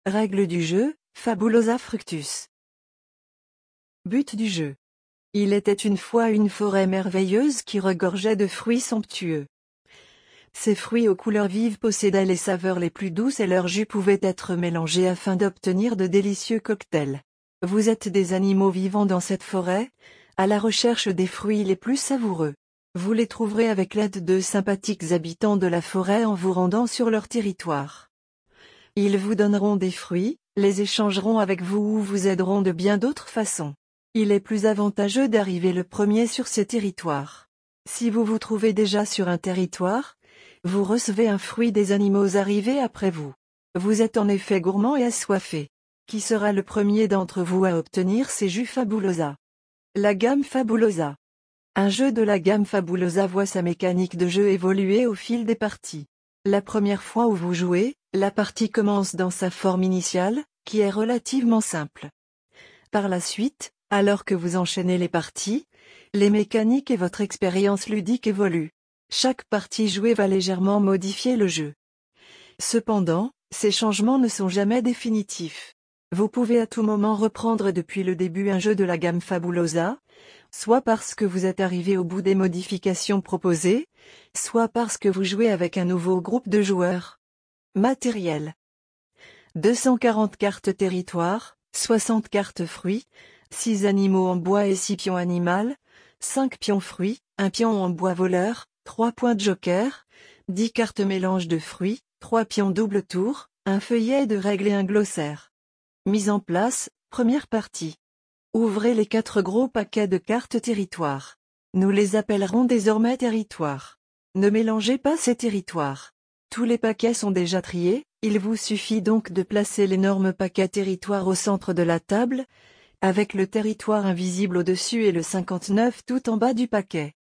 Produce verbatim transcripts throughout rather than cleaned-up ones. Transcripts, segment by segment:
Règles du jeu, Fabulosa Fructus. But du jeu. Il était une fois une forêt merveilleuse qui regorgeait de fruits somptueux. Ces fruits aux couleurs vives possédaient les saveurs les plus douces et leur jus pouvait être mélangé afin d'obtenir de délicieux cocktails. Vous êtes des animaux vivants dans cette forêt, à la recherche des fruits les plus savoureux. Vous les trouverez avec l'aide de sympathiques habitants de la forêt en vous rendant sur leur territoire. Ils vous donneront des fruits, les échangeront avec vous ou vous aideront de bien d'autres façons. Il est plus avantageux d'arriver le premier sur ces territoires. Si vous vous trouvez déjà sur un territoire, vous recevez un fruit des animaux arrivés après vous. Vous êtes en effet gourmand et assoiffé. Qui sera le premier d'entre vous à obtenir ces jus Fabulosa? La gamme Fabulosa. Un jeu de la gamme Fabulosa voit sa mécanique de jeu évoluer au fil des parties. La première fois où vous jouez, la partie commence dans sa forme initiale, qui est relativement simple. Par la suite, alors que vous enchaînez les parties, les mécaniques et votre expérience ludique évoluent. Chaque partie jouée va légèrement modifier le jeu. Cependant, ces changements ne sont jamais définitifs. Vous pouvez à tout moment reprendre depuis le début un jeu de la gamme Fabulosa, soit parce que vous êtes arrivé au bout des modifications proposées, soit parce que vous jouez avec un nouveau groupe de joueurs. Matériel. deux cent quarante cartes territoire, soixante cartes fruits, six animaux en bois et six pions animal, cinq pions fruits, un pion en bois voleur, trois points de joker, dix cartes mélange de fruits, trois pions double tour, un feuillet de règles et un glossaire. Mise en place, première partie. Ouvrez les quatre gros paquets de cartes territoire. Nous les appellerons désormais territoires. Ne mélangez pas ces territoires. Tous les paquets sont déjà triés, il vous suffit donc de placer l'énorme paquet territoire au centre de la table, avec le territoire invisible au-dessus et le cinquante-neuf tout en bas du paquet.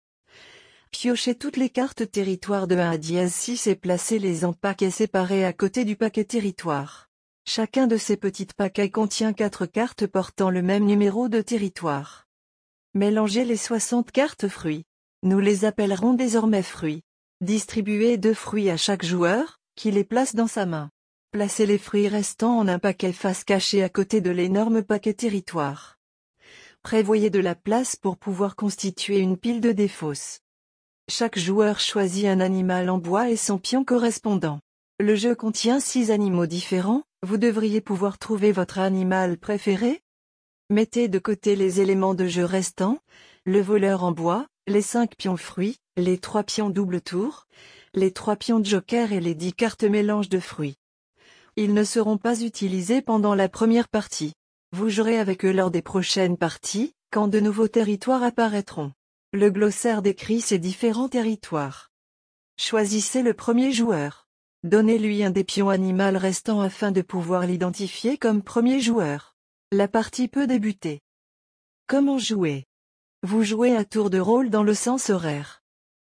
Piochez toutes les cartes territoire de un à dièse six et placez-les en paquets séparés à côté du paquet territoire. Chacun de ces petits paquets contient quatre cartes portant le même numéro de territoire. Mélangez les soixante cartes fruits. Nous les appellerons désormais fruits. Distribuez deux fruits à chaque joueur, qui les place dans sa main. Placez les fruits restants en un paquet face cachée à côté de l'énorme paquet territoire. Prévoyez de la place pour pouvoir constituer une pile de défausse. Chaque joueur choisit un animal en bois et son pion correspondant. Le jeu contient six animaux différents, vous devriez pouvoir trouver votre animal préféré. Mettez de côté les éléments de jeu restants, le voleur en bois, les cinq pions fruits, les trois pions double tour, les trois pions de joker et les dix cartes mélange de fruits. Ils ne seront pas utilisés pendant la première partie. Vous jouerez avec eux lors des prochaines parties, quand de nouveaux territoires apparaîtront. Le glossaire décrit ces différents territoires. Choisissez le premier joueur. Donnez-lui un des pions animal restants afin de pouvoir l'identifier comme premier joueur. La partie peut débuter. Comment jouer? Vous jouez à tour de rôle dans le sens horaire.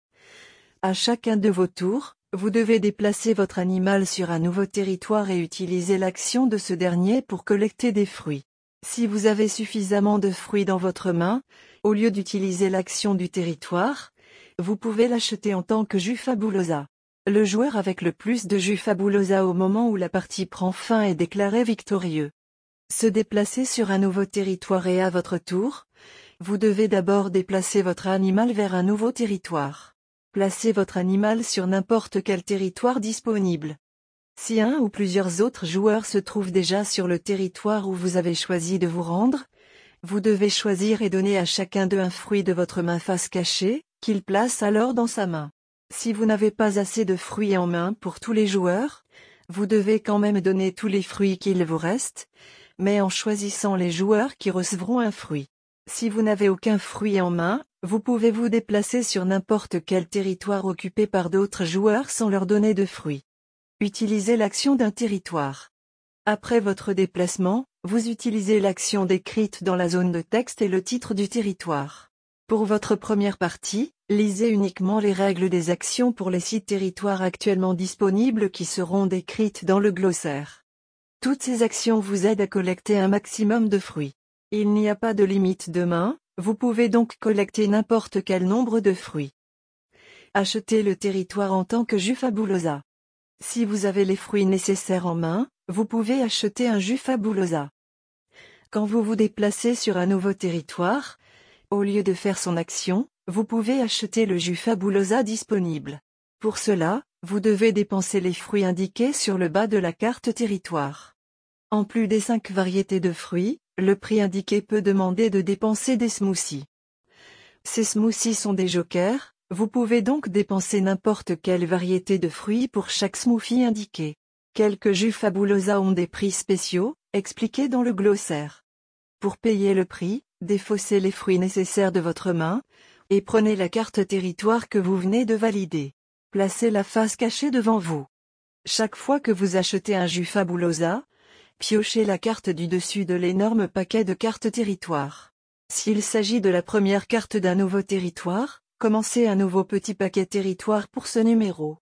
À chacun de vos tours, vous devez déplacer votre animal sur un nouveau territoire et utiliser l'action de ce dernier pour collecter des fruits. Si vous avez suffisamment de fruits dans votre main, au lieu d'utiliser l'action du territoire, vous pouvez l'acheter en tant que jus Fabulosa. Le joueur avec le plus de jus Fabulosa au moment où la partie prend fin est déclaré victorieux. Se déplacer sur un nouveau territoire et à votre tour, vous devez d'abord déplacer votre animal vers un nouveau territoire. Placez votre animal sur n'importe quel territoire disponible. Si un ou plusieurs autres joueurs se trouvent déjà sur le territoire où vous avez choisi de vous rendre, vous devez choisir et donner à chacun d'eux un fruit de votre main face cachée, qu'il place alors dans sa main. Si vous n'avez pas assez de fruits en main pour tous les joueurs, vous devez quand même donner tous les fruits qu'il vous reste, mais en choisissant les joueurs qui recevront un fruit. Si vous n'avez aucun fruit en main, vous pouvez vous déplacer sur n'importe quel territoire occupé par d'autres joueurs sans leur donner de fruits. Utilisez l'action d'un territoire. Après votre déplacement, vous utilisez l'action décrite dans la zone de texte et le titre du territoire. Pour votre première partie, lisez uniquement les règles des actions pour les six territoires actuellement disponibles qui seront décrites dans le glossaire. Toutes ces actions vous aident à collecter un maximum de fruits. Il n'y a pas de limite de main, vous pouvez donc collecter n'importe quel nombre de fruits. Achetez le territoire en tant que jus Fabulosa. Si vous avez les fruits nécessaires en main, Vous pouvez acheter un jus Fabulosa. Quand vous vous déplacez sur un nouveau territoire, au lieu de faire son action, vous pouvez acheter le jus Fabulosa disponible. Pour cela, vous devez dépenser les fruits indiqués sur le bas de la carte territoire. En plus des cinq variétés de fruits, le prix indiqué peut demander de dépenser des smoothies. Ces smoothies sont des jokers, vous pouvez donc dépenser n'importe quelle variété de fruits pour chaque smoothie indiqué. Quelques jus Fabulosa ont des prix spéciaux, expliqués dans le glossaire. Pour payer le prix, défaussez les fruits nécessaires de votre main, et prenez la carte territoire que vous venez de valider. Placez la face cachée devant vous. Chaque fois que vous achetez un jus Fabulosa, piochez la carte du dessus de l'énorme paquet de cartes territoire. S'il s'agit de la première carte d'un nouveau territoire, commencez un nouveau petit paquet territoire pour ce numéro.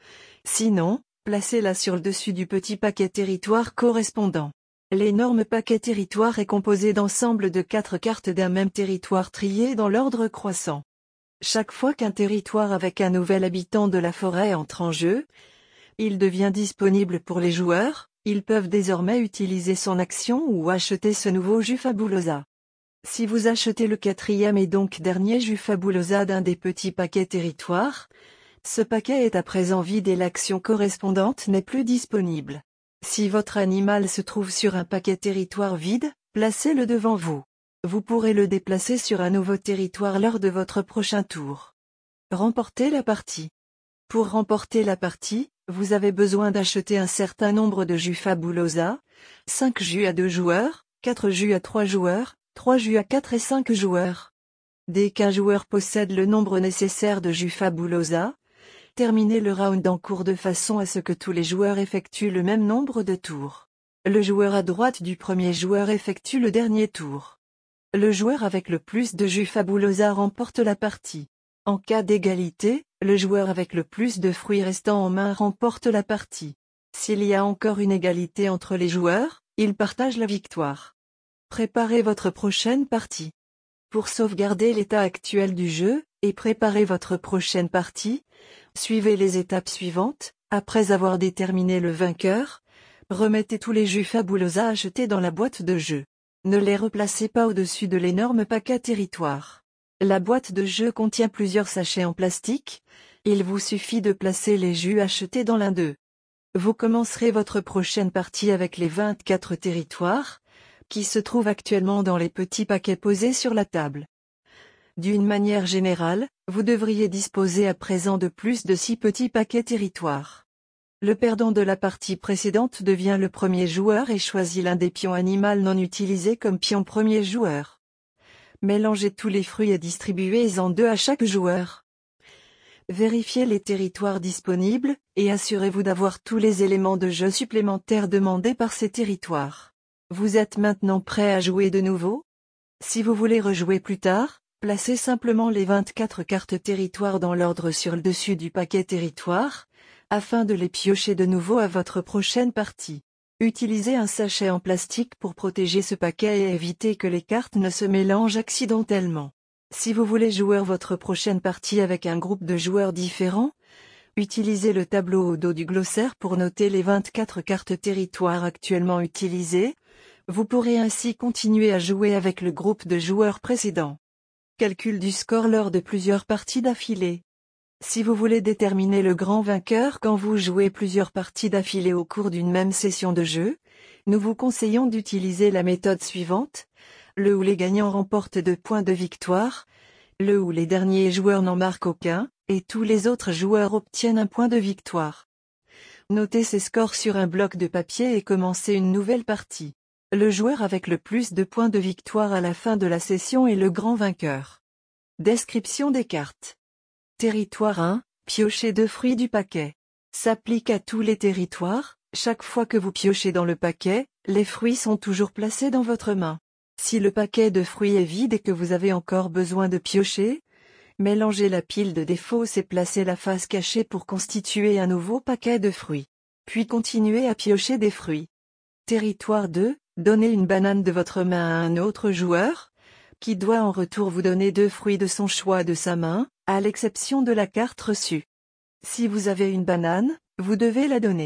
Sinon, placez-la sur le dessus du petit paquet territoire correspondant. L'énorme paquet territoire est composé d'ensemble de quatre cartes d'un même territoire triées dans l'ordre croissant. Chaque fois qu'un territoire avec un nouvel habitant de la forêt entre en jeu, il devient disponible pour les joueurs, ils peuvent désormais utiliser son action ou acheter ce nouveau jus Fabulosa. Si vous achetez le quatrième et donc dernier jus Fabulosa d'un des petits paquets territoires, ce paquet est à présent vide et l'action correspondante n'est plus disponible. Si votre animal se trouve sur un paquet territoire vide, placez-le devant vous. Vous pourrez le déplacer sur un nouveau territoire lors de votre prochain tour. Remportez la partie. Pour remporter la partie, vous avez besoin d'acheter un certain nombre de jus Fabulosa, cinq jus à deux joueurs, quatre jus à trois joueurs, trois jus à quatre et cinq joueurs. Dès qu'un joueur possède le nombre nécessaire de jus Fabulosa, terminez le round en cours de façon à ce que tous les joueurs effectuent le même nombre de tours. Le joueur à droite du premier joueur effectue le dernier tour. Le joueur avec le plus de jus Fabulosa remporte la partie. En cas d'égalité, le joueur avec le plus de fruits restants en main remporte la partie. S'il y a encore une égalité entre les joueurs, ils partagent la victoire. Préparez votre prochaine partie. Pour sauvegarder l'état actuel du jeu, et préparer votre prochaine partie, suivez les étapes suivantes. Après avoir déterminé le vainqueur, remettez tous les jus Fabulosa achetés dans la boîte de jeu. Ne les replacez pas au-dessus de l'énorme paquet territoire. La boîte de jeu contient plusieurs sachets en plastique, il vous suffit de placer les jus achetés dans l'un d'eux. Vous commencerez votre prochaine partie avec les vingt-quatre territoires, qui se trouvent actuellement dans les petits paquets posés sur la table. D'une manière générale, vous devriez disposer à présent de plus de six petits paquets territoires. Le perdant de la partie précédente devient le premier joueur et choisit l'un des pions animal non utilisés comme pion premier joueur. Mélangez tous les fruits et distribuez-en deux à chaque joueur. Vérifiez les territoires disponibles, et assurez-vous d'avoir tous les éléments de jeu supplémentaires demandés par ces territoires. Vous êtes maintenant prêt à jouer de nouveau? Si vous voulez rejouer plus tard, placez simplement les vingt-quatre cartes territoire dans l'ordre sur le dessus du paquet territoire, afin de les piocher de nouveau à votre prochaine partie. Utilisez un sachet en plastique pour protéger ce paquet et éviter que les cartes ne se mélangent accidentellement. Si vous voulez jouer votre prochaine partie avec un groupe de joueurs différents, utilisez le tableau au dos du glossaire pour noter les vingt-quatre cartes territoire actuellement utilisées. Vous pourrez ainsi continuer à jouer avec le groupe de joueurs précédent. Calcul du score lors de plusieurs parties d'affilée. Si vous voulez déterminer le grand vainqueur quand vous jouez plusieurs parties d'affilée au cours d'une même session de jeu, nous vous conseillons d'utiliser la méthode suivante, le où les gagnants remportent deux points de victoire, le où les derniers joueurs n'en marquent aucun, et tous les autres joueurs obtiennent un point de victoire. Notez ces scores sur un bloc de papier et commencez une nouvelle partie. Le joueur avec le plus de points de victoire à la fin de la session est le grand vainqueur. Description des cartes. Territoire un, piochez deux fruits du paquet. S'applique à tous les territoires, chaque fois que vous piochez dans le paquet, les fruits sont toujours placés dans votre main. Si le paquet de fruits est vide et que vous avez encore besoin de piocher, mélangez la pile de défausse et placez la face cachée pour constituer un nouveau paquet de fruits. Puis continuez à piocher des fruits. Territoire deux, donnez une banane de votre main à un autre joueur, qui doit en retour vous donner deux fruits de son choix de sa main, à l'exception de la carte reçue. Si vous avez une banane, vous devez la donner.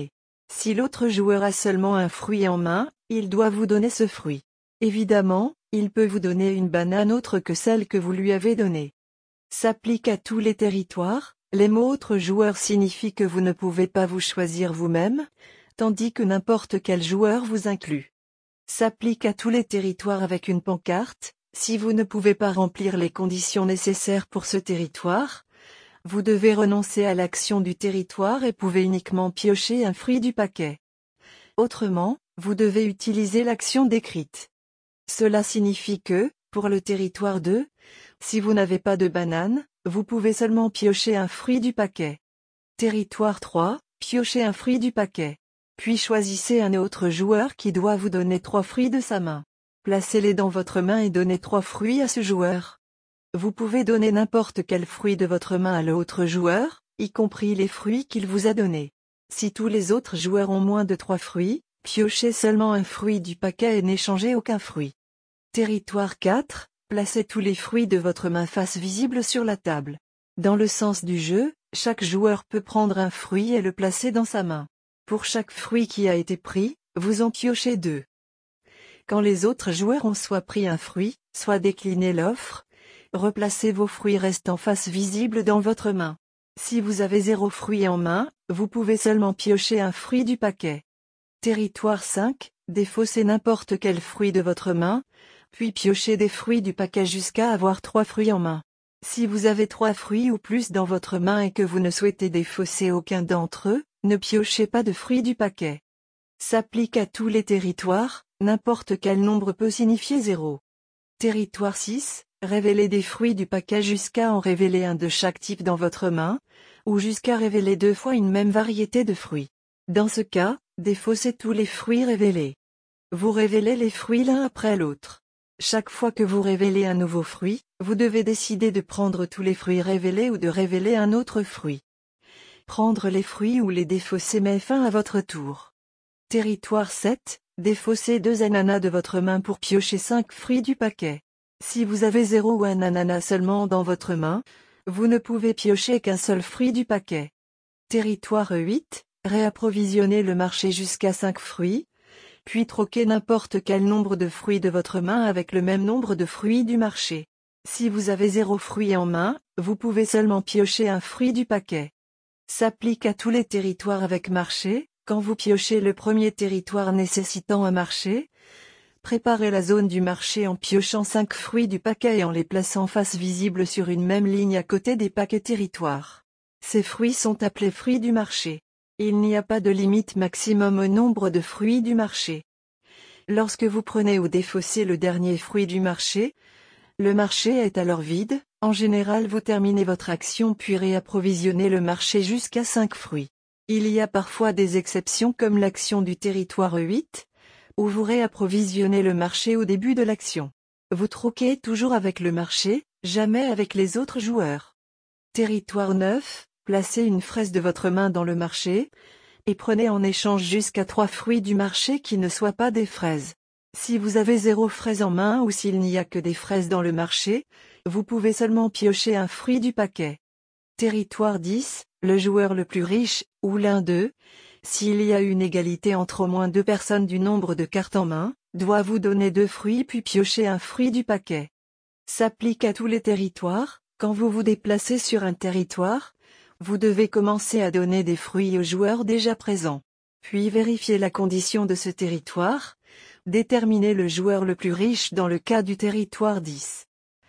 Si l'autre joueur a seulement un fruit en main, il doit vous donner ce fruit. Évidemment, il peut vous donner une banane autre que celle que vous lui avez donnée. S'applique à tous les territoires, les mots autre joueur signifient que vous ne pouvez pas vous choisir vous-même, tandis que n'importe quel joueur vous inclut. S'applique à tous les territoires avec une pancarte, si vous ne pouvez pas remplir les conditions nécessaires pour ce territoire, vous devez renoncer à l'action du territoire et pouvez uniquement piocher un fruit du paquet. Autrement, vous devez utiliser l'action décrite. Cela signifie que, pour le territoire deux, si vous n'avez pas de banane, vous pouvez seulement piocher un fruit du paquet. Territoire trois, piochez un fruit du paquet. Puis choisissez un autre joueur qui doit vous donner trois fruits de sa main. Placez-les dans votre main et donnez trois fruits à ce joueur. Vous pouvez donner n'importe quel fruit de votre main à l'autre joueur, y compris les fruits qu'il vous a donnés. Si tous les autres joueurs ont moins de trois fruits, piochez seulement un fruit du paquet et n'échangez aucun fruit. Territoire quatre, placez tous les fruits de votre main face visible sur la table. Dans le sens du jeu, chaque joueur peut prendre un fruit et le placer dans sa main. Pour chaque fruit qui a été pris, vous en piochez deux. Quand les autres joueurs ont soit pris un fruit, soit décliné l'offre, replacez vos fruits restant face visible dans votre main. Si vous avez zéro fruit en main, vous pouvez seulement piocher un fruit du paquet. Territoire cinq, défaussez n'importe quel fruit de votre main, puis piochez des fruits du paquet jusqu'à avoir trois fruits en main. Si vous avez trois fruits ou plus dans votre main et que vous ne souhaitez défausser aucun d'entre eux, ne piochez pas de fruits du paquet. S'applique à tous les territoires, n'importe quel nombre peut signifier zéro. Territoire six, révélez des fruits du paquet jusqu'à en révéler un de chaque type dans votre main, ou jusqu'à révéler deux fois une même variété de fruits. Dans ce cas, défaussez tous les fruits révélés. Vous révélez les fruits l'un après l'autre. Chaque fois que vous révélez un nouveau fruit, vous devez décider de prendre tous les fruits révélés ou de révéler un autre fruit. Prendre les fruits ou les défausser met fin à votre tour. Territoire sept, défaussez deux ananas de votre main pour piocher cinq fruits du paquet. Si vous avez zéro ou un ananas seulement dans votre main, vous ne pouvez piocher qu'un seul fruit du paquet. Territoire huit, réapprovisionnez le marché jusqu'à cinq fruits, puis troquez n'importe quel nombre de fruits de votre main avec le même nombre de fruits du marché. Si vous avez zéro fruit en main, vous pouvez seulement piocher un fruit du paquet. S'applique à tous les territoires avec marché, quand vous piochez le premier territoire nécessitant un marché, préparez la zone du marché en piochant cinq fruits du paquet et en les plaçant face visible sur une même ligne à côté des paquets territoires. Ces fruits sont appelés fruits du marché. Il n'y a pas de limite maximum au nombre de fruits du marché. Lorsque vous prenez ou défaussez le dernier fruit du marché, le marché est alors vide. En général, vous terminez votre action puis réapprovisionnez le marché jusqu'à cinq fruits. Il y a parfois des exceptions comme l'action du territoire huit, où vous réapprovisionnez le marché au début de l'action. Vous troquez toujours avec le marché, jamais avec les autres joueurs. Territoire neuf, placez une fraise de votre main dans le marché, et prenez en échange jusqu'à trois fruits du marché qui ne soient pas des fraises. Si vous avez zéro fraise en main ou s'il n'y a que des fraises dans le marché, vous pouvez seulement piocher un fruit du paquet. Territoire dix, le joueur le plus riche, ou l'un d'eux, s'il y a une égalité entre au moins deux personnes du nombre de cartes en main, doit vous donner deux fruits puis piocher un fruit du paquet. S'applique à tous les territoires, quand vous vous déplacez sur un territoire, vous devez commencer à donner des fruits aux joueurs déjà présents. Puis vérifier la condition de ce territoire, déterminer le joueur le plus riche dans le cas du territoire dix.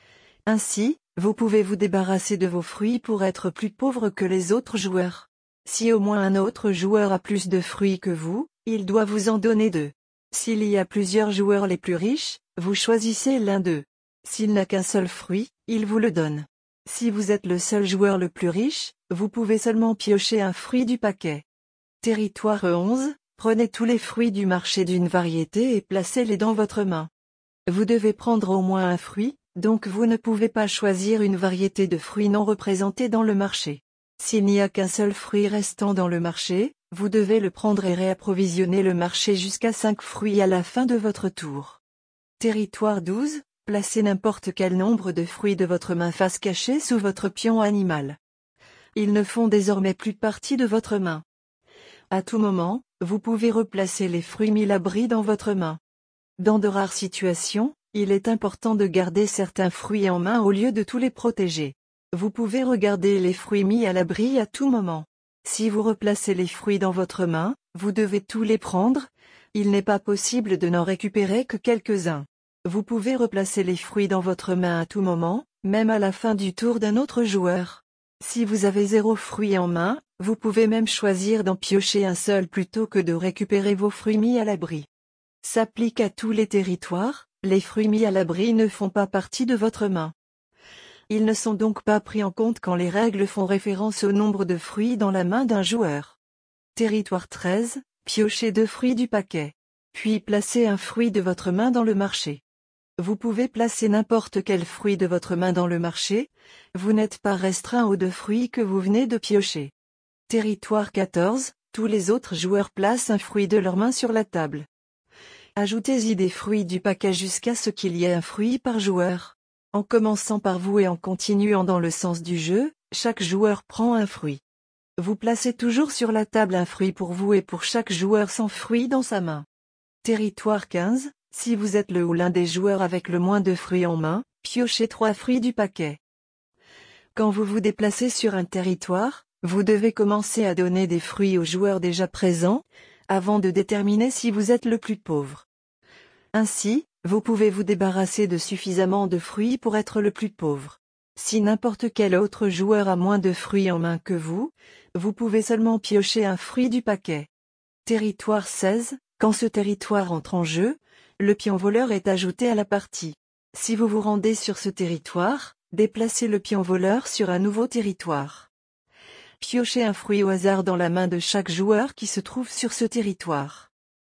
Ainsi, vous pouvez vous débarrasser de vos fruits pour être plus pauvre que les autres joueurs. Si au moins un autre joueur a plus de fruits que vous, il doit vous en donner deux. S'il y a plusieurs joueurs les plus riches, vous choisissez l'un d'eux. S'il n'a qu'un seul fruit, il vous le donne. Si vous êtes le seul joueur le plus riche, vous pouvez seulement piocher un fruit du paquet. Territoire onze, prenez tous les fruits du marché d'une variété et placez-les dans votre main. Vous devez prendre au moins un fruit, donc vous ne pouvez pas choisir une variété de fruits non représentés dans le marché. S'il n'y a qu'un seul fruit restant dans le marché, vous devez le prendre et réapprovisionner le marché jusqu'à cinq fruits à la fin de votre tour. Territoire douze, placez n'importe quel nombre de fruits de votre main face cachée sous votre pion animal. Ils ne font désormais plus partie de votre main. À tout moment, vous pouvez replacer les fruits mis à l'abri dans votre main. Dans de rares situations, il est important de garder certains fruits en main au lieu de tous les protéger. Vous pouvez regarder les fruits mis à l'abri à tout moment. Si vous replacez les fruits dans votre main, vous devez tous les prendre. Il n'est pas possible de n'en récupérer que quelques-uns. Vous pouvez replacer les fruits dans votre main à tout moment, même à la fin du tour d'un autre joueur. Si vous avez zéro fruit en main, vous pouvez même choisir d'en piocher un seul plutôt que de récupérer vos fruits mis à l'abri. S'applique à tous les territoires, les fruits mis à l'abri ne font pas partie de votre main. Ils ne sont donc pas pris en compte quand les règles font référence au nombre de fruits dans la main d'un joueur. Territoire treize, piochez deux fruits du paquet. Puis placez un fruit de votre main dans le marché. Vous pouvez placer n'importe quel fruit de votre main dans le marché, vous n'êtes pas restreint aux deux fruits que vous venez de piocher. Territoire quatorze, tous les autres joueurs placent un fruit de leur main sur la table. Ajoutez-y des fruits du paquet jusqu'à ce qu'il y ait un fruit par joueur. En commençant par vous et en continuant dans le sens du jeu, chaque joueur prend un fruit. Vous placez toujours sur la table un fruit pour vous et pour chaque joueur sans fruit dans sa main. Territoire quinze, si vous êtes le ou l'un des joueurs avec le moins de fruits en main, piochez trois fruits du paquet. Quand vous vous déplacez sur un territoire, vous devez commencer à donner des fruits aux joueurs déjà présents, avant de déterminer si vous êtes le plus pauvre. Ainsi, vous pouvez vous débarrasser de suffisamment de fruits pour être le plus pauvre. Si n'importe quel autre joueur a moins de fruits en main que vous, vous pouvez seulement piocher un fruit du paquet. Territoire seize, quand ce territoire entre en jeu, le pion voleur est ajouté à la partie. Si vous vous rendez sur ce territoire, déplacez le pion voleur sur un nouveau territoire. Piochez un fruit au hasard dans la main de chaque joueur qui se trouve sur ce territoire.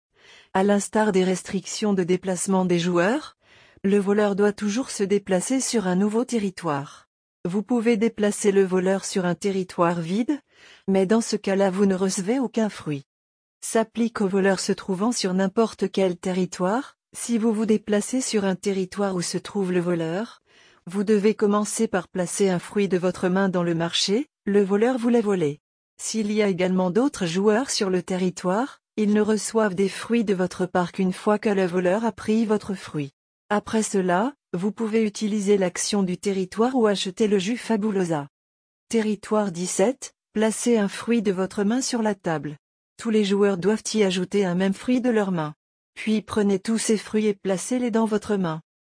À l'instar des restrictions de déplacement des joueurs, le voleur doit toujours se déplacer sur un nouveau territoire. Vous pouvez déplacer le voleur sur un territoire vide, mais dans ce cas-là vous ne recevez aucun fruit. S'applique aux voleurs se trouvant sur n'importe quel territoire. Si vous vous déplacez sur un territoire où se trouve le voleur, vous devez commencer par placer un fruit de votre main dans le marché, le voleur vous l'a volé. S'il y a également d'autres joueurs sur le territoire, ils ne reçoivent des fruits de votre part qu'une fois que le voleur a pris votre fruit. Après cela, vous pouvez utiliser l'action du territoire ou acheter le jus Fabulosa. Territoire dix-sept, placez un fruit de votre main sur la table. Tous les joueurs doivent y ajouter un même fruit de leur main. Puis prenez tous ces fruits et placez-les dans votre main.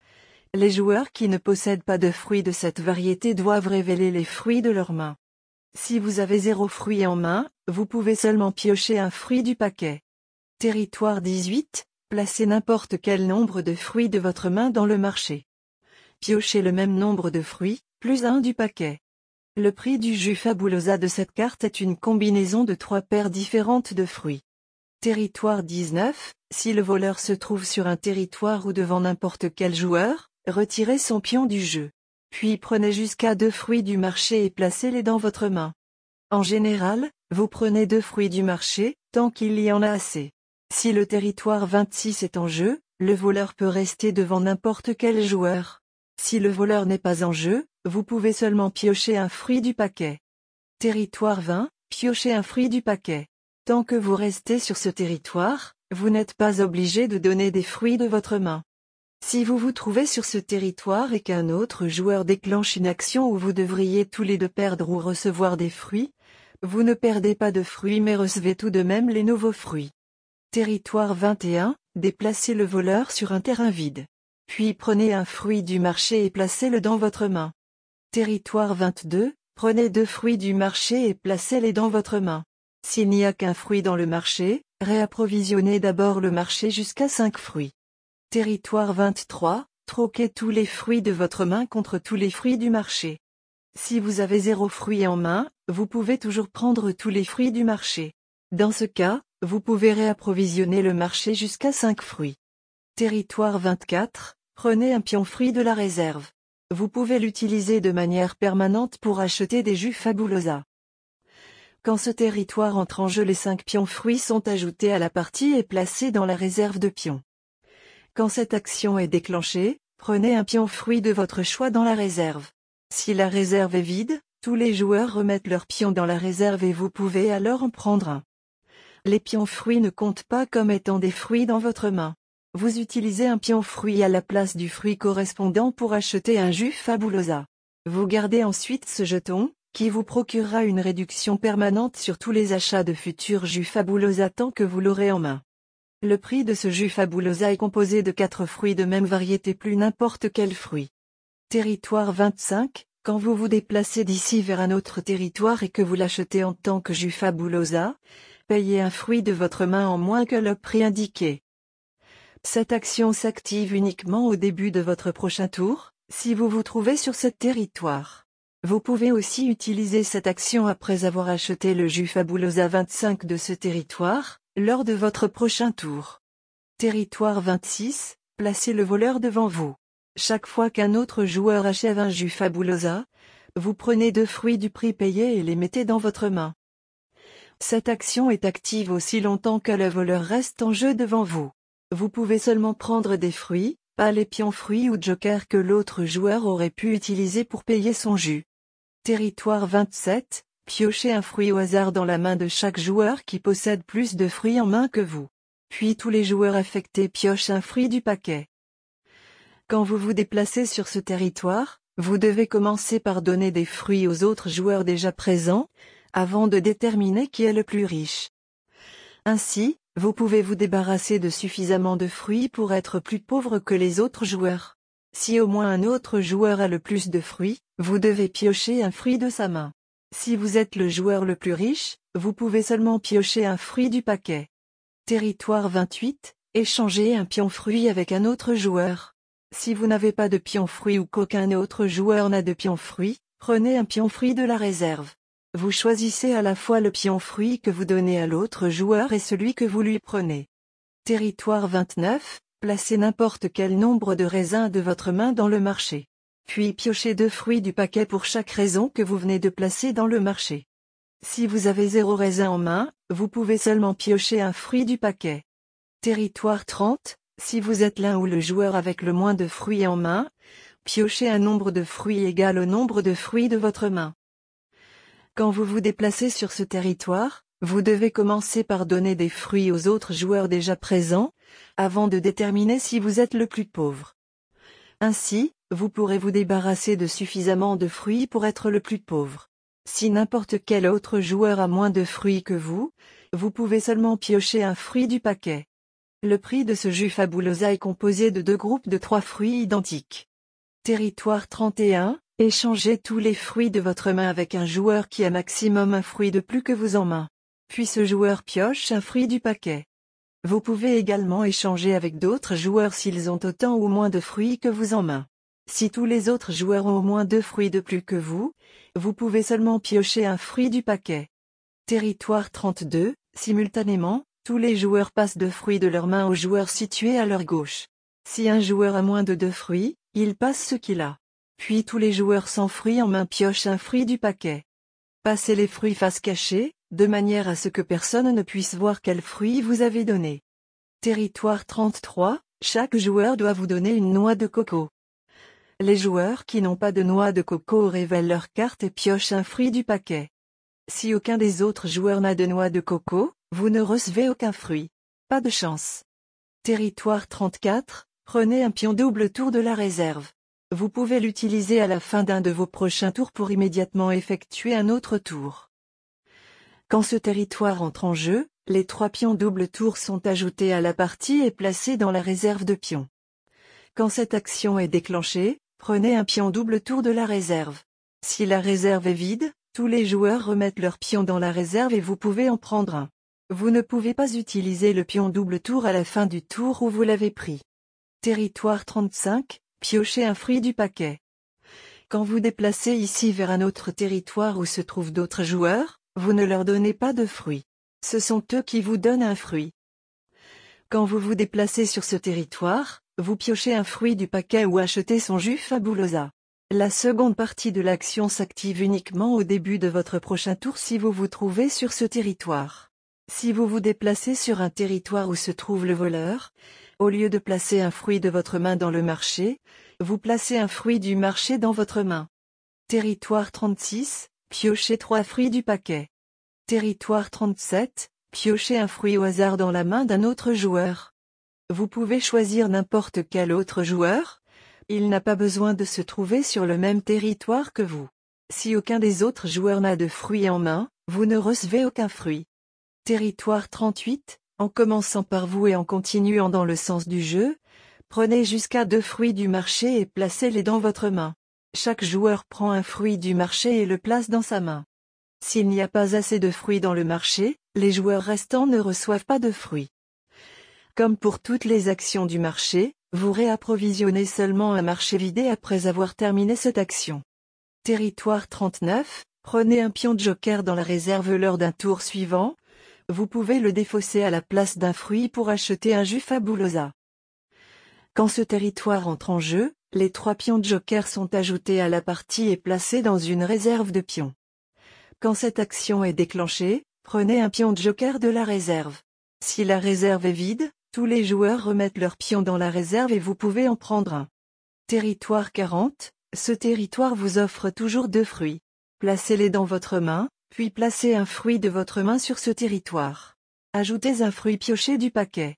Les joueurs qui ne possèdent pas de fruits de cette variété doivent révéler les fruits de leur main. Si vous avez zéro fruit en main, vous pouvez seulement piocher un fruit du paquet. Territoire dix-huit, placez n'importe quel nombre de fruits de votre main dans le marché. Piochez le même nombre de fruits, plus un du paquet. Le prix du jus Fabulosa de cette carte est une combinaison de trois paires différentes de fruits. Territoire dix-neuf, si le voleur se trouve sur un territoire ou devant n'importe quel joueur, retirez son pion du jeu. Puis prenez jusqu'à deux fruits du marché et placez-les dans votre main. En général, vous prenez deux fruits du marché, tant qu'il y en a assez. Si le territoire vingt-six est en jeu, le voleur peut rester devant n'importe quel joueur. Si le voleur n'est pas en jeu, vous pouvez seulement piocher un fruit du paquet. Territoire vingt, piochez un fruit du paquet. Tant que vous restez sur ce territoire, vous n'êtes pas obligé de donner des fruits de votre main. Si vous vous trouvez sur ce territoire et qu'un autre joueur déclenche une action où vous devriez tous les deux perdre ou recevoir des fruits, vous ne perdez pas de fruits mais recevez tout de même les nouveaux fruits. Territoire vingt et un, déplacez le voleur sur un terrain vide. Puis prenez un fruit du marché et placez-le dans votre main. Territoire vingt-deux, prenez deux fruits du marché et placez-les dans votre main. S'il n'y a qu'un fruit dans le marché, réapprovisionnez d'abord le marché jusqu'à cinq fruits. Territoire vingt-trois, troquez tous les fruits de votre main contre tous les fruits du marché. Si vous avez zéro fruit en main, vous pouvez toujours prendre tous les fruits du marché. Dans ce cas, vous pouvez réapprovisionner le marché jusqu'à cinq fruits. Territoire vingt-quatre, prenez un pion fruit de la réserve. Vous pouvez l'utiliser de manière permanente pour acheter des jus Fabulosa. Quand ce territoire entre en jeu, les cinq pions fruits sont ajoutés à la partie et placés dans la réserve de pions. Quand cette action est déclenchée, prenez un pion fruit de votre choix dans la réserve. Si la réserve est vide, tous les joueurs remettent leur pion dans la réserve et vous pouvez alors en prendre un. Les pions fruits ne comptent pas comme étant des fruits dans votre main. Vous utilisez un pion fruit à la place du fruit correspondant pour acheter un jus Fabulosa. Vous gardez ensuite ce jeton, qui vous procurera une réduction permanente sur tous les achats de futurs jus Fabulosa tant que vous l'aurez en main. Le prix de ce jus Fabulosa est composé de quatre fruits de même variété plus n'importe quel fruit. Territoire vingt-cinq, quand vous vous déplacez d'ici vers un autre territoire et que vous l'achetez en tant que jus Fabulosa, payez un fruit de votre main en moins que le prix indiqué. Cette action s'active uniquement au début de votre prochain tour, si vous vous trouvez sur ce territoire. Vous pouvez aussi utiliser cette action après avoir acheté le jus Fabulosa vingt-cinq de ce territoire, lors de votre prochain tour. Territoire vingt-six, placez le voleur devant vous. Chaque fois qu'un autre joueur achève un jus Fabulosa, vous prenez deux fruits du prix payé et les mettez dans votre main. Cette action est active aussi longtemps que le voleur reste en jeu devant vous. Vous pouvez seulement prendre des fruits, pas les pions fruits ou jokers que l'autre joueur aurait pu utiliser pour payer son jus. Territoire vingt-sept, piochez un fruit au hasard dans la main de chaque joueur qui possède plus de fruits en main que vous. Puis tous les joueurs affectés piochent un fruit du paquet. Quand vous vous déplacez sur ce territoire, vous devez commencer par donner des fruits aux autres joueurs déjà présents, avant de déterminer qui est le plus riche. Ainsi, vous pouvez vous débarrasser de suffisamment de fruits pour être plus pauvre que les autres joueurs. Si au moins un autre joueur a le plus de fruits, vous devez piocher un fruit de sa main. Si vous êtes le joueur le plus riche, vous pouvez seulement piocher un fruit du paquet. Territoire vingt-huit, échangez un pion fruit avec un autre joueur. Si vous n'avez pas de pion fruit ou qu'aucun autre joueur n'a de pion fruit, prenez un pion fruit de la réserve. Vous choisissez à la fois le pion fruit que vous donnez à l'autre joueur et celui que vous lui prenez. Territoire vingt-neuf, placez n'importe quel nombre de raisins de votre main dans le marché. Puis piochez deux fruits du paquet pour chaque raisin que vous venez de placer dans le marché. Si vous avez zéro raisin en main, vous pouvez seulement piocher un fruit du paquet. Territoire trente, si vous êtes l'un ou le joueur avec le moins de fruits en main, piochez un nombre de fruits égal au nombre de fruits de votre main. Quand vous vous déplacez sur ce territoire, vous devez commencer par donner des fruits aux autres joueurs déjà présents, avant de déterminer si vous êtes le plus pauvre. Ainsi, vous pourrez vous débarrasser de suffisamment de fruits pour être le plus pauvre. Si n'importe quel autre joueur a moins de fruits que vous, vous pouvez seulement piocher un fruit du paquet. Le prix de ce jus Fabulosa est composé de deux groupes de trois fruits identiques. Territoire trente et un, échangez tous les fruits de votre main avec un joueur qui a maximum un fruit de plus que vous en main. Puis ce joueur pioche un fruit du paquet. Vous pouvez également échanger avec d'autres joueurs s'ils ont autant ou moins de fruits que vous en main. Si tous les autres joueurs ont au moins deux fruits de plus que vous, vous pouvez seulement piocher un fruit du paquet. Territoire trente-deux, simultanément, tous les joueurs passent deux fruits de leur main aux joueurs situés à leur gauche. Si un joueur a moins de deux fruits, il passe ce qu'il a. Puis tous les joueurs sans fruits en main piochent un fruit du paquet. Passez les fruits face cachée, de manière à ce que personne ne puisse voir quel fruit vous avez donné. Territoire trente-trois, chaque joueur doit vous donner une noix de coco. Les joueurs qui n'ont pas de noix de coco révèlent leur carte et piochent un fruit du paquet. Si aucun des autres joueurs n'a de noix de coco, vous ne recevez aucun fruit. Pas de chance. Territoire trente-quatre, prenez un pion double tour de la réserve. Vous pouvez l'utiliser à la fin d'un de vos prochains tours pour immédiatement effectuer un autre tour. Quand ce territoire entre en jeu, les trois pions double tour sont ajoutés à la partie et placés dans la réserve de pions. Quand cette action est déclenchée, prenez un pion double tour de la réserve. Si la réserve est vide, tous les joueurs remettent leur pion dans la réserve et vous pouvez en prendre un. Vous ne pouvez pas utiliser le pion double tour à la fin du tour où vous l'avez pris. Territoire trente-cinq, piochez un fruit du paquet. Quand vous déplacez ici vers un autre territoire où se trouvent d'autres joueurs, vous ne leur donnez pas de fruits. Ce sont eux qui vous donnent un fruit. Quand vous vous déplacez sur ce territoire, vous piochez un fruit du paquet ou achetez son jus Fabulosa. La seconde partie de l'action s'active uniquement au début de votre prochain tour si vous vous trouvez sur ce territoire. Si vous vous déplacez sur un territoire où se trouve le voleur, au lieu de placer un fruit de votre main dans le marché, vous placez un fruit du marché dans votre main. Territoire trente-six, piochez trois fruits du paquet. Territoire trente-sept, Piochez un fruit au hasard dans la main d'un autre joueur. Vous pouvez choisir n'importe quel autre joueur. Il n'a pas besoin de se trouver sur le même territoire que vous. Si aucun des autres joueurs n'a de fruits en main, vous ne recevez aucun fruit. Territoire trente-huit, en commençant par vous et en continuant dans le sens du jeu, prenez jusqu'à deux fruits du marché et placez-les dans votre main. Chaque joueur prend un fruit du marché et le place dans sa main. S'il n'y a pas assez de fruits dans le marché, les joueurs restants ne reçoivent pas de fruits. Comme pour toutes les actions du marché, vous réapprovisionnez seulement un marché vidé après avoir terminé cette action. Territoire trente-neuf, prenez un pion de joker dans la réserve lors d'un tour suivant. Vous pouvez le défausser à la place d'un fruit pour acheter un jus Fabulosa. Quand ce territoire entre en jeu, les trois pions de joker sont ajoutés à la partie et placés dans une réserve de pions. Quand cette action est déclenchée, prenez un pion de joker de la réserve. Si la réserve est vide, tous les joueurs remettent leurs pions dans la réserve et vous pouvez en prendre un. Territoire quarante, ce territoire vous offre toujours deux fruits. Placez-les dans votre main, puis placez un fruit de votre main sur ce territoire. Ajoutez un fruit pioché du paquet.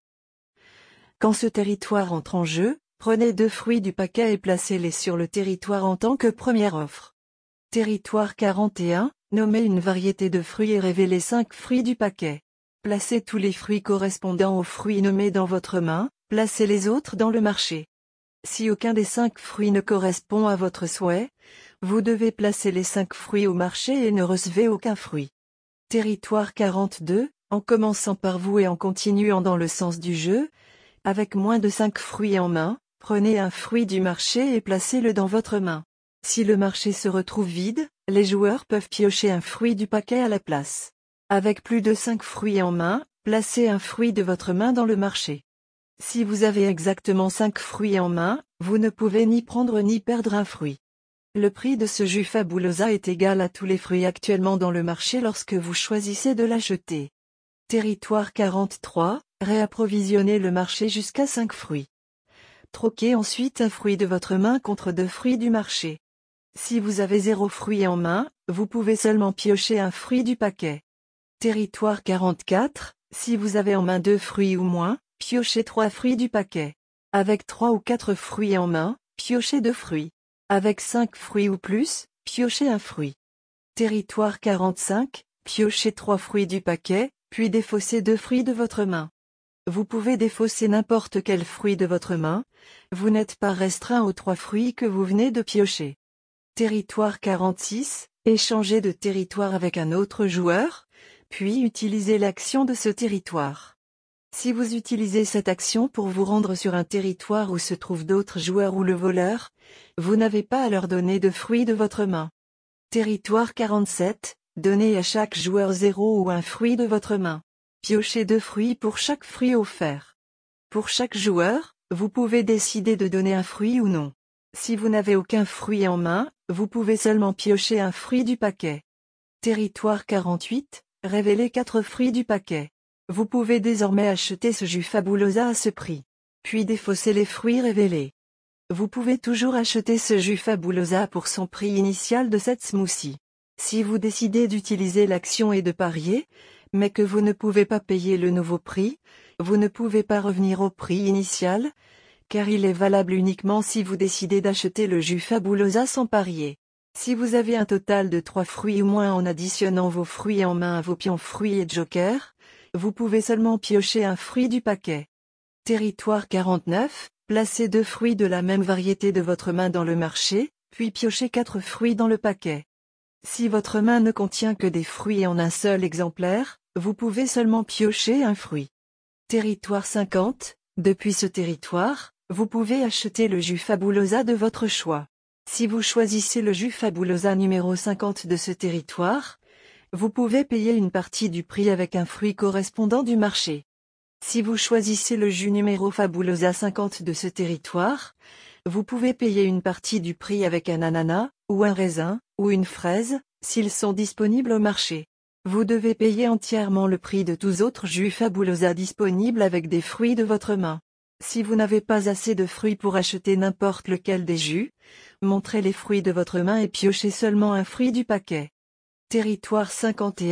Quand ce territoire entre en jeu, prenez deux fruits du paquet et placez-les sur le territoire en tant que première offre. Territoire quarante et un, nommez une variété de fruits et révélez cinq fruits du paquet. Placez tous les fruits correspondant aux fruits nommés dans votre main, placez les autres dans le marché. Si aucun des cinq fruits ne correspond à votre souhait, vous devez placer les cinq fruits au marché et ne recevez aucun fruit. Territoire quarante-deux, en commençant par vous et en continuant dans le sens du jeu, avec moins de cinq fruits en main, prenez un fruit du marché et placez-le dans votre main. Si le marché se retrouve vide, les joueurs peuvent piocher un fruit du paquet à la place. Avec plus de cinq fruits en main, placez un fruit de votre main dans le marché. Si vous avez exactement cinq fruits en main, vous ne pouvez ni prendre ni perdre un fruit. Le prix de ce jus Fabulosa est égal à tous les fruits actuellement dans le marché lorsque vous choisissez de l'acheter. Territoire quarante-trois, réapprovisionnez le marché jusqu'à cinq fruits. Troquez ensuite un fruit de votre main contre deux fruits du marché. Si vous avez zéro fruit en main, vous pouvez seulement piocher un fruit du paquet. Territoire quarante-quatre, si vous avez en main deux fruits ou moins, piochez trois fruits du paquet. Avec trois ou quatre fruits en main, piochez deux fruits. Avec cinq fruits ou plus, piochez un fruit. Territoire quarante-cinq, piochez trois fruits du paquet, puis défaussez deux fruits de votre main. Vous pouvez défausser n'importe quel fruit de votre main, vous n'êtes pas restreint aux trois fruits que vous venez de piocher. Territoire quarante-six, échangez de territoire avec un autre joueur, puis utilisez l'action de ce territoire. Si vous utilisez cette action pour vous rendre sur un territoire où se trouvent d'autres joueurs ou le voleur, vous n'avez pas à leur donner de fruits de votre main. Territoire quarante-sept, donnez à chaque joueur zéro ou un fruit de votre main. Piochez deux fruits pour chaque fruit offert. Pour chaque joueur, vous pouvez décider de donner un fruit ou non. Si vous n'avez aucun fruit en main, vous pouvez seulement piocher un fruit du paquet. Territoire quarante-huit, révélez quatre fruits du paquet. Vous pouvez désormais acheter ce jus Fabulosa à ce prix. Puis défausser les fruits révélés. Vous pouvez toujours acheter ce jus Fabulosa pour son prix initial de cette smoothie. Si vous décidez d'utiliser l'action et de parier, mais que vous ne pouvez pas payer le nouveau prix, vous ne pouvez pas revenir au prix initial, car il est valable uniquement si vous décidez d'acheter le jus Fabulosa sans parier. Si vous avez un total de trois fruits ou moins en additionnant vos fruits en main à vos pions fruits et joker, vous pouvez seulement piocher un fruit du paquet. Territoire quarante-neuf, placez deux fruits de la même variété de votre main dans le marché, puis piochez quatre fruits dans le paquet. Si votre main ne contient que des fruits en un seul exemplaire, vous pouvez seulement piocher un fruit. Territoire cinquante, depuis ce territoire, vous pouvez acheter le jus Fabulosa de votre choix. Si vous choisissez le jus Fabulosa numéro cinquante de ce territoire, vous pouvez payer une partie du prix avec un fruit correspondant du marché. Si vous choisissez le jus numéro Fabulosa cinquante de ce territoire, vous pouvez payer une partie du prix avec un ananas, ou un raisin, ou une fraise, s'ils sont disponibles au marché. Vous devez payer entièrement le prix de tous autres jus Fabulosa disponibles avec des fruits de votre main. Si vous n'avez pas assez de fruits pour acheter n'importe lequel des jus, montrez les fruits de votre main et piochez seulement un fruit du paquet. Territoire cinquante et un,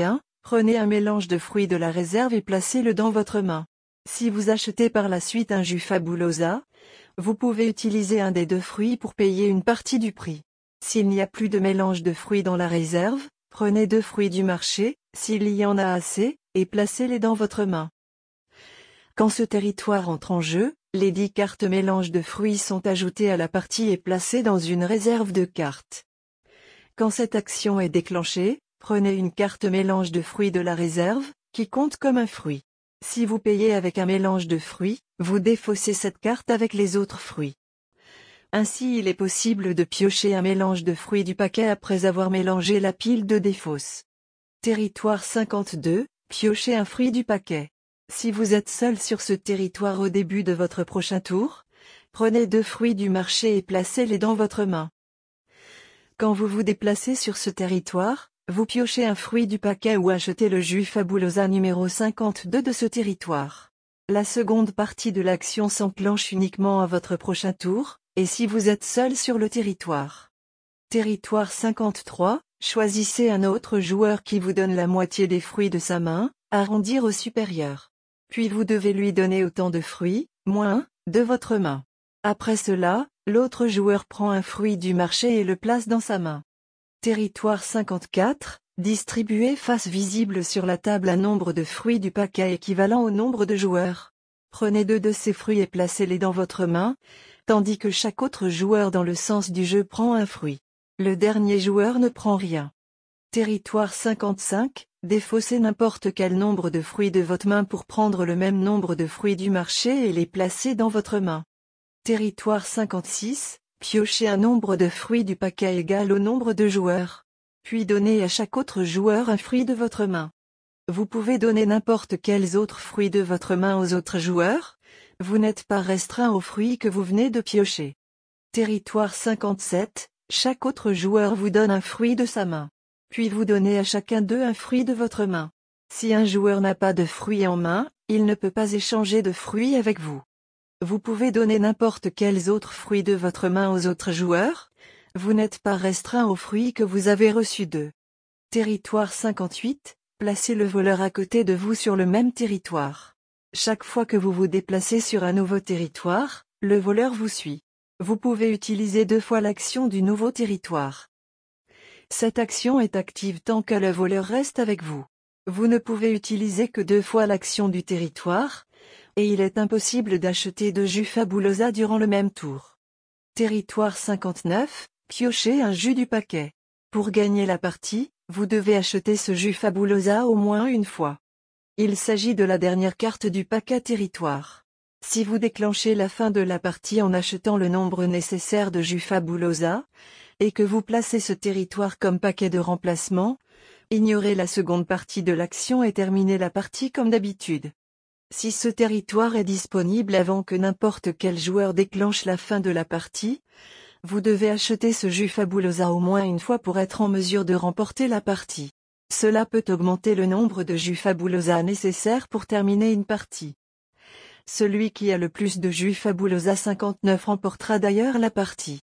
Prenez un mélange de fruits de la réserve et placez-le dans votre main. Si vous achetez par la suite un jus Fabulosa, vous pouvez utiliser un des deux fruits pour payer une partie du prix. S'il n'y a plus de mélange de fruits dans la réserve, prenez deux fruits du marché, s'il y en a assez, et placez-les dans votre main. Quand ce territoire entre en jeu, les dix cartes mélange de fruits sont ajoutées à la partie et placées dans une réserve de cartes. Quand cette action est déclenchée, prenez une carte mélange de fruits de la réserve, qui compte comme un fruit. Si vous payez avec un mélange de fruits, vous défaussez cette carte avec les autres fruits. Ainsi il est possible de piocher un mélange de fruits du paquet après avoir mélangé la pile de défausse. Territoire cinquante-deux, piochez un fruit du paquet. Si vous êtes seul sur ce territoire au début de votre prochain tour, prenez deux fruits du marché et placez-les dans votre main. Quand vous vous déplacez sur ce territoire, vous piochez un fruit du paquet ou achetez le jus Fabulosa numéro cinquante-deux de ce territoire. La seconde partie de l'action s'enclenche uniquement à votre prochain tour, et si vous êtes seul sur le territoire. Territoire cinquante-trois, choisissez un autre joueur qui vous donne la moitié des fruits de sa main, arrondir au supérieur. Puis vous devez lui donner autant de fruits, moins un, de votre main. Après cela, l'autre joueur prend un fruit du marché et le place dans sa main. Territoire cinquante-quatre, distribuez face visible sur la table un nombre de fruits du paquet équivalent au nombre de joueurs. Prenez deux de ces fruits et placez-les dans votre main, tandis que chaque autre joueur dans le sens du jeu prend un fruit. Le dernier joueur ne prend rien. Territoire cinquante-cinq, défaussez n'importe quel nombre de fruits de votre main pour prendre le même nombre de fruits du marché et les placer dans votre main. Territoire cinquante-six, piochez un nombre de fruits du paquet égal au nombre de joueurs. Puis donnez à chaque autre joueur un fruit de votre main. Vous pouvez donner n'importe quels autres fruits de votre main aux autres joueurs, vous n'êtes pas restreint aux fruits que vous venez de piocher. Territoire cinquante-sept, chaque autre joueur vous donne un fruit de sa main. Puis vous donnez à chacun d'eux un fruit de votre main. Si un joueur n'a pas de fruits en main, il ne peut pas échanger de fruits avec vous. Vous pouvez donner n'importe quels autres fruits de votre main aux autres joueurs, vous n'êtes pas restreint aux fruits que vous avez reçus d'eux. Territoire cinquante-huit, placez le voleur à côté de vous sur le même territoire. Chaque fois que vous vous déplacez sur un nouveau territoire, le voleur vous suit. Vous pouvez utiliser deux fois l'action du nouveau territoire. Cette action est active tant que le voleur reste avec vous. Vous ne pouvez utiliser que deux fois l'action du territoire, et il est impossible d'acheter de jus Fabulosa durant le même tour. Territoire cinquante-neuf, piochez un jus du paquet. Pour gagner la partie, vous devez acheter ce jus Fabulosa au moins une fois. Il s'agit de la dernière carte du paquet territoire. Si vous déclenchez la fin de la partie en achetant le nombre nécessaire de jus Fabulosa, et que vous placez ce territoire comme paquet de remplacement, ignorez la seconde partie de l'action et terminez la partie comme d'habitude. Si ce territoire est disponible avant que n'importe quel joueur déclenche la fin de la partie, vous devez acheter ce jus Fabulosa au moins une fois pour être en mesure de remporter la partie. Cela peut augmenter le nombre de jus Fabulosa nécessaires pour terminer une partie. Celui qui a le plus de jus Fabulosa cinquante-neuf remportera d'ailleurs la partie.